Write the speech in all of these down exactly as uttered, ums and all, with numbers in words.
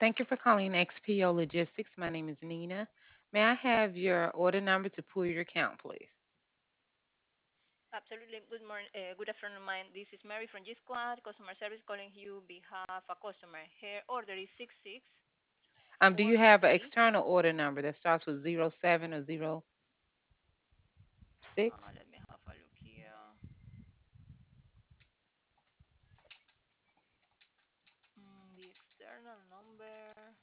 Thank you for calling X P O Logistics. My name is Nina. May I have your order number to pull your account, please? Absolutely. Good morning. Uh, good afternoon, mine. This is Mary from G Squad Customer Service calling you behalf a customer. Her order is six six Um, do four you have an three. external order number that starts with zero seven or zero Uh, six? let me have a look here. Mm, the external number.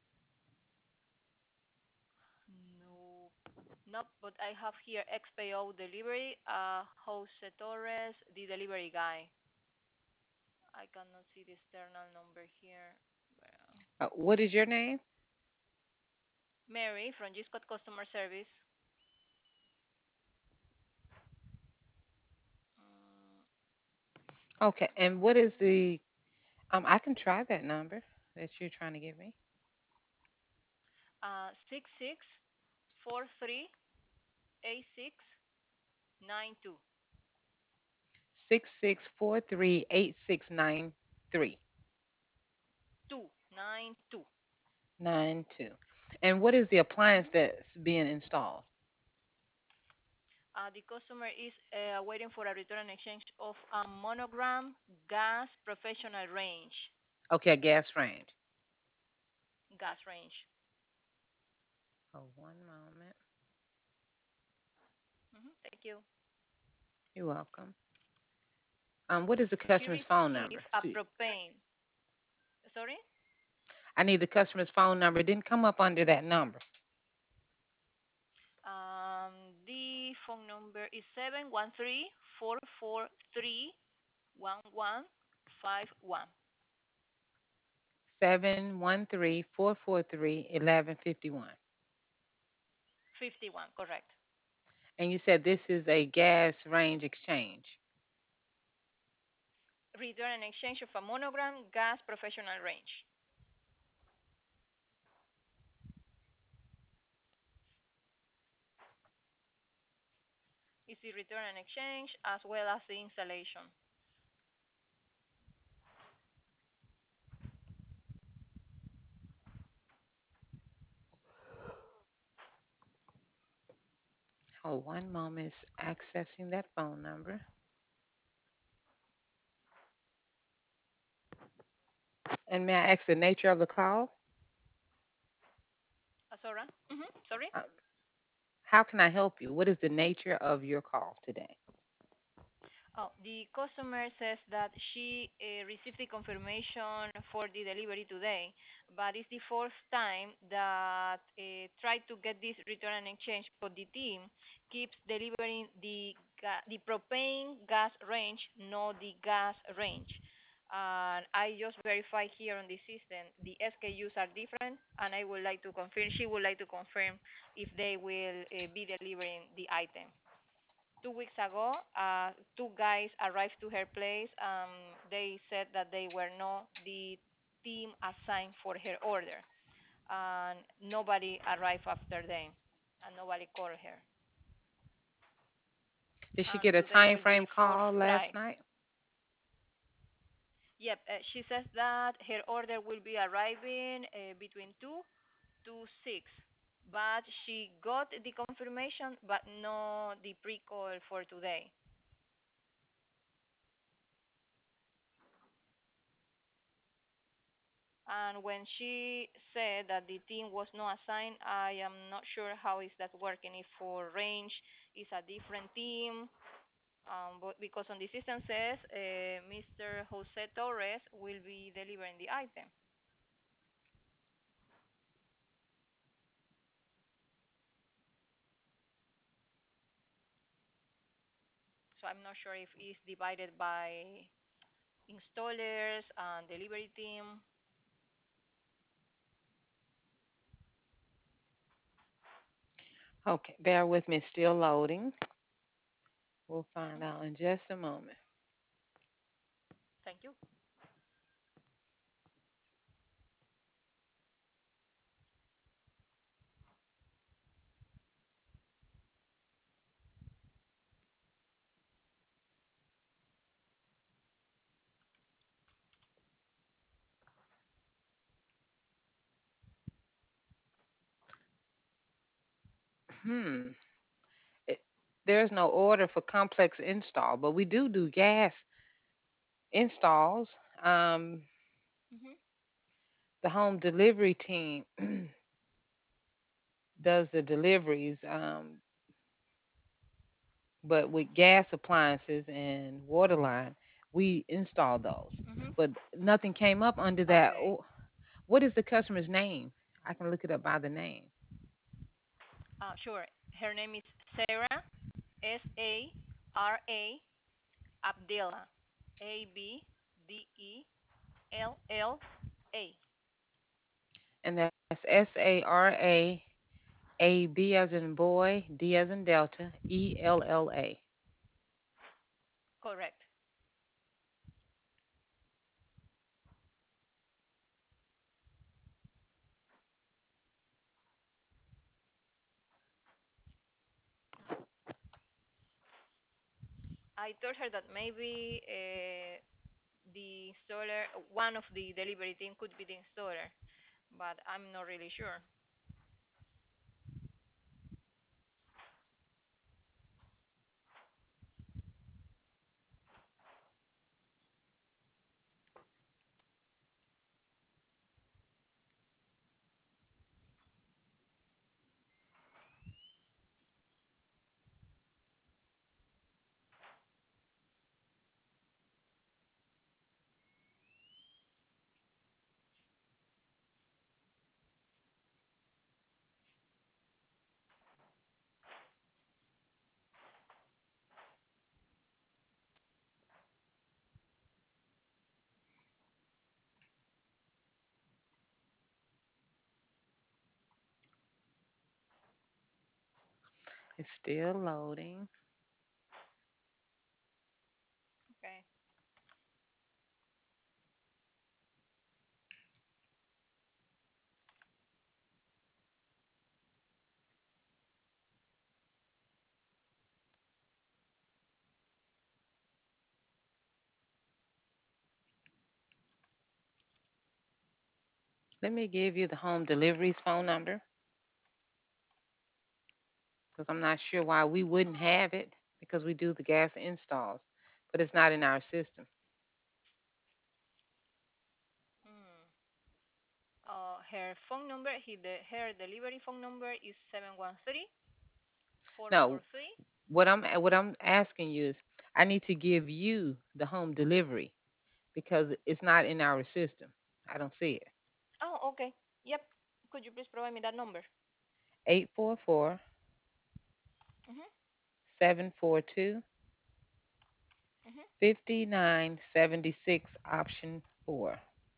No. Nope, but I have here X P O delivery. Uh, Jose Torres, the delivery guy. I cannot see the external number here. Well, Uh, what is your name? Mary from G Squad Customer Service. Mm, Okay, and what is the, um, I can try that number that you're trying to give me. uh, six six four three eight six nine two six six four three eight six nine three two nine two. nine two. And what is the appliance Mm-hmm. that's being installed? Uh, the customer is uh, waiting for a return and exchange of a monogram gas professional range. Okay, a gas range. Gas range. Oh, one moment. Mm-hmm. Thank you. You're welcome. Um, what is the She customer's phone number? received a propane. Sorry. I need the customer's phone number. It didn't come up under that number. Um, the phone number is seven one three four four three one one five one. seven one three, four four three, eleven fifty-one. Fifty one. Correct. And you said this is a gas range exchange. Return and exchange of a monogram gas professional range. Is the return and exchange as well as the installation. Oh, one moment is accessing that phone number. And may I ask the nature of the call? Azora? Mm-hmm. Sorry? Um, how can I help you? What is the nature of your call today? Oh, the customer says that she uh, received the confirmation for the delivery today, but it's the fourth time that uh, tried to get this return and exchange, but the team keeps delivering the ga- the propane gas range, not the gas range. And I just verify here on the system the S K Us are different, and I would like to confirm. She would like to confirm if they will uh, be delivering the item. Two weeks ago, uh, two guys arrived to her place. Um, they said that they were not the team assigned for her order, and nobody arrived after them, and nobody called her. Did she And get a today time will be frame the fourth call last try. night? Yep, uh, she says that her order will be arriving uh, between two to six, but she got the confirmation, but no the pre-call for today. And when she said that the team was not assigned, I am not sure how is that working. If for range is a different team, um, but because on the system says uh, mister Jose Torres will be delivering the item. So I'm not sure if it's divided by installers and delivery team. Okay, bear with me, still loading. We'll find Mhm. out in just a moment. Thank you. Hmm. It, there's no order for complex install, but we do do gas installs. Um, Hmm. the home delivery team does the deliveries, um, but with gas appliances and water line, we install those. Hmm. But nothing came up under that. Okay. Oh, what is the customer's name? I can look it up by the name. Uh, sure. Her name is Sarah, S A R A, Abdella, A B D E L L A. And that's S A R A A B as in boy, D as in Delta, E L L A. Correct. I told her that maybe uh, the installer, one of the delivery team could be the installer, but I'm not really sure. It's still loading. Okay. Let me give you the home delivery's phone number because I'm not sure why we wouldn't have it because we do the gas installs, but it's not in our system. Hmm. Uh, her phone number, he, the, her delivery phone number is seven one three four four No, three. what I'm what I'm asking you is I need to give you the home delivery because it's not in our system. I don't see it. Oh, okay. Yep. Could you please provide me that number? Eight four four Mhm. seven four two Mhm. fifty nine seventy six option four.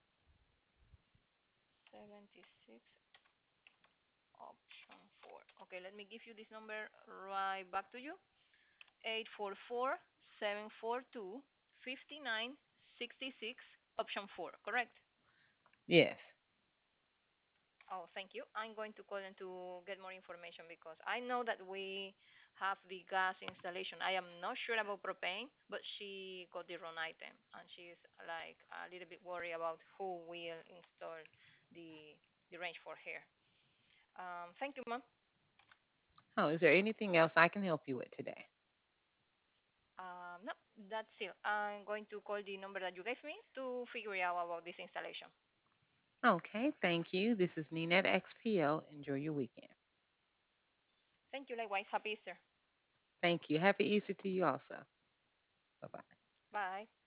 seventy six option four. Okay, let me give you this number right back to you. Eight four four seven four two fifty nine sixty six option four. Correct? Yes. Oh, thank you. I'm going to call them to get more information because I know that we have the gas installation. I am not sure about propane, but she got the wrong item and she's like a little bit worried about who will install the the range for her. Um, thank you, ma'am. Oh, is there anything else I can help you with today? Um, no, that's it. I'm going to call the number that you gave me to figure out about this installation. Okay, thank you. This is Nina at X P L. Enjoy your weekend. Thank you. Likewise. Happy Easter. Thank you. Happy Easter to you also. Bye bye. Bye.